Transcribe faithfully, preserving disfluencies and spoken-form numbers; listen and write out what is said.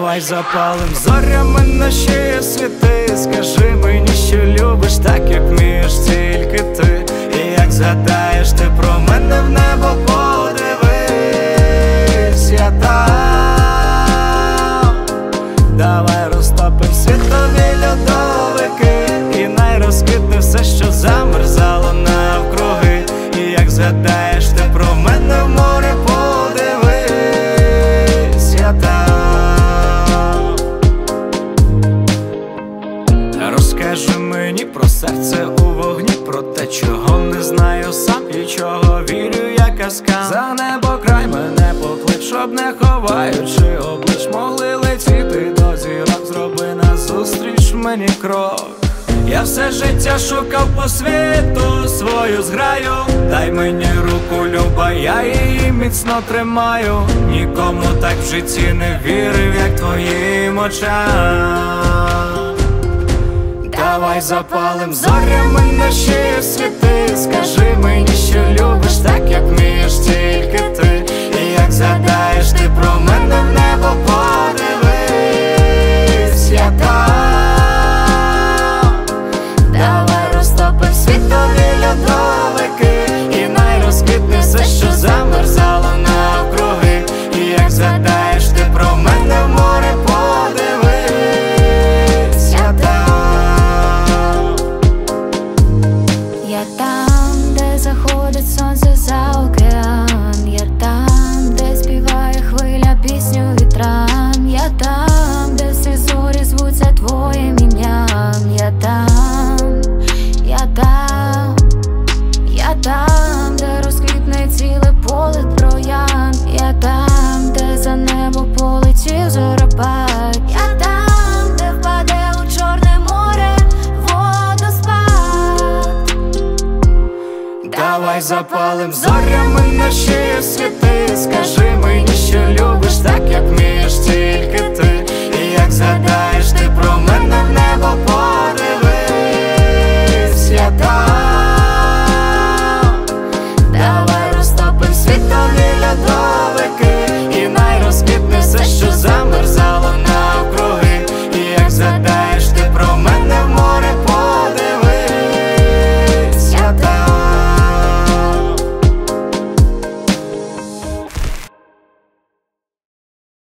Давай запалим зорями наші світи. Скажи мені, що любиш так, як вмієш тільки ти. І як згадаєш ти про мене, в небо подивись, я там. Давай розтопим світові льодовики, і найрозквітне все, що замерзало навкруги. І як згадаєш ти про мене, в море подивись, я там. Розкажи мені про серце у вогні, про те, чого не знаю сам і чого вірю, я казкам. За небо край мене поклич, щоб не ховаючи облич могли летіти до зірок. Зроби назустріч мені крок. Я все життя шукав по світу свою зграю. Дай мені руку, люба, я її міцно тримаю. Нікому так в житті не вірив, як твоїм очам. Давай запалим зорями наші світи. Скажи мені, що любиш так, як вмієш тільки ти. І як згадаєш ти про мене, в небо подивись, я там. Давай розтопим світові льодовики, і найрозквітне все, що замерзало навкруги. І як згадаєш ти про мене, в море подивись, я там. Я там, де заходить сонце за океан. Я там, де співає хвиля пісню вітрам. Я там, де всі зорі звуться твоїм ім'ям. Я там, я там, я там, де розквітне ціле поле троянд. Я там, де за небо полетів зоропад. Я там, де впаде у Чорне море водоспад. Давай запалим зорями наші світи. Скажи мені, що любиш так, як вмієш